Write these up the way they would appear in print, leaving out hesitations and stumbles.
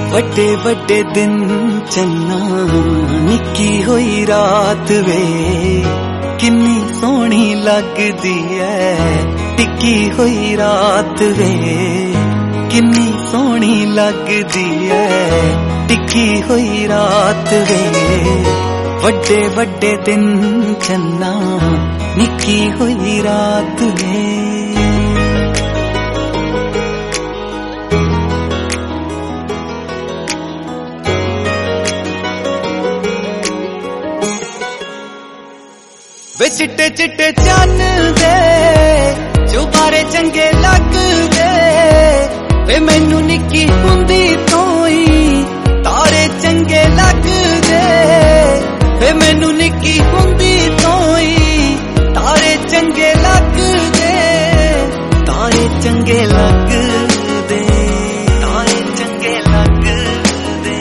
ਵੱਡੇ ਵੱਡੇ ਦਿਨ ਚੰਨਾ ਨਿੱਕੀ ਹੋਈ ਰਾਤ ਵੇ ਕਿੰਨੀ ਸੋਹਣੀ ਲੱਗਦੀ ਐ ਟਿੱਕੀ ਹੋਈ ਰਾਤ ਵੇ ਕਿੰਨੀ ਸੋਹਣੀ ਲੱਗਦੀ ਐ ਟਿੱਕੀ ਹੋਈ ਰਾਤ ਵੇ ਵੱਡੇ ਵੱਡੇ ਦਿਨ ਚੰਨਾ ਨਿੱਕੀ ਹੋਈ ਰਾਤ ਵੇ ਵੇ ਚਿੱਟੇ ਚਿੱਟੇ ਚੰਨ ਦੇ ਚੁਬਾਰੇ ਚੰਗੇ ਲੱਗਦੇ ਵੇ ਮੈਨੂੰ ਨਿੱਕੀ ਹੁੰਦੀ ਤੋਂ ਹੀ ਤਾਰੇ ਚੰਗੇ ਲੱਗਦੇ ਵੇ ਮੈਨੂੰ ਨਿੱਕੀ ਹੁੰਦੀ ਤੋਂ ਹੀ ਤਾਰੇ ਚੰਗੇ ਲੱਗਦੇ ਤਾਰੇ ਚੰਗੇ ਲੱਗਦੇ ਤਾਰੇ ਚੰਗੇ ਲੱਗਦੇ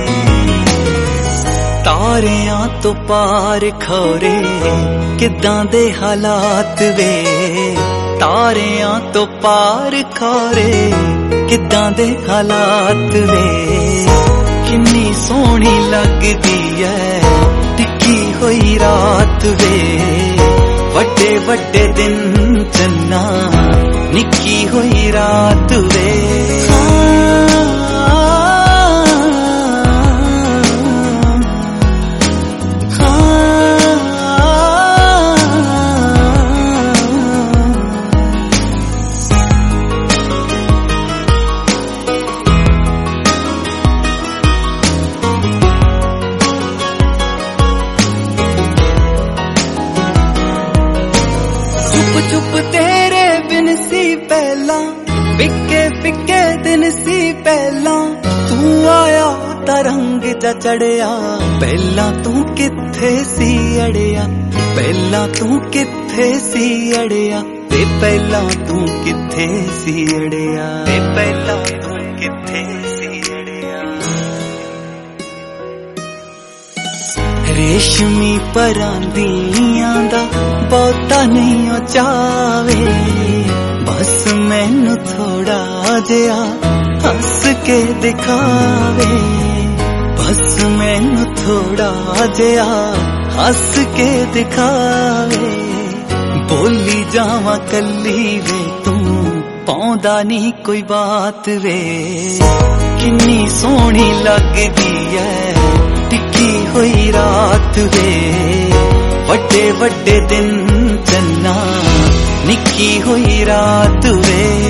ਤਾਰਿਆਂ ਤੋਂ ਪਾਰ ਖੋਰੇ ਕਿੱਦਾਂ ਦੇ ਹਾਲਾਤ ਵੇ ਤਾਰਿਆਂ ਤੋਂ ਪਾਰ ਖੋਰੇ ਕਿੱਦਾਂ ਦੇ ਹਾਲਾਤ ਵੇ ਕਿੰਨੀ ਸੋਹਣੀ ਲੱਗਦੀ ਐ ਟਿੱਕੀ ਹੋਈ ਰਾਤ ਵੇ ਵੱਡੇ ਵੱਡੇ ਦਿਨ ਚੰਨਾ ਨਿੱਕੀ ਹੋਈ ਰਾਤ ਵੇ ਚੁੱਪ ਤੇਰੇ ਬਿਨ ਸੀ ਪਹਿਲਾਂ ਫਿੱਕੇ ਫਿੱਕੇ ਦਿਨ ਸੀ ਪਹਿਲਾਂ ਤੂੰ ਆਇਆ ਤਾਂ ਰੰਗ ਜਾ ਚੜਿਆ ਪਹਿਲਾਂ ਤੂੰ ਕਿੱਥੇ ਸੀ ਅੜਿਆ ਪਹਿਲਾਂ ਤੂੰ ਕਿੱਥੇ ਸੀ ਅੜਿਆ ਤੇ ਪਹਿਲਾਂ ਤੂੰ ਕਿੱਥੇ ਸੀ ਅੜਿਆ ਤੇ ਪਹਿਲਾਂ ਤੂੰ ਕਿੱਥੇ ਸੀ ਅੜਿਆ ਰੇਸ਼ਮੀ ਪਰਾਂਦੀਆਂ ਦਾ ਬਹੁਤਾ ਨਹੀਂ ਓ ਚਾਵੇ ਬਸ ਮੈਨੂੰ ਥੋੜਾ ਜਿਹਾ ਹੱਸ ਕੇ ਦਿਖਾਵੇ ਬਸ ਮੈਨੂੰ ਥੋੜਾ ਜਿਹਾ ਹੱਸ ਕੇ ਦਿਖਾਵੇ ਬੋਲੀ ਜਾਵਾਂ ਕੱਲੀ ਵੇ ਤੂੰ ਪਾਉਂਦਾ ਨਹੀਂ ਕੋਈ ਬਾਤ ਵੇ ਕਿੰਨੀ ਸੋਹਣੀ ਲੱਗਦੀ ਐ ਟਿੱਕੀ ਹੋਈ ਰਾਤ ਵੇ ਵੱਡੇ ਵੱਡੇ ਦਿਨ ਚੰਨਾ ਨਿੱਕੀ ਹੋਈ ਰਾਤ ਵੇ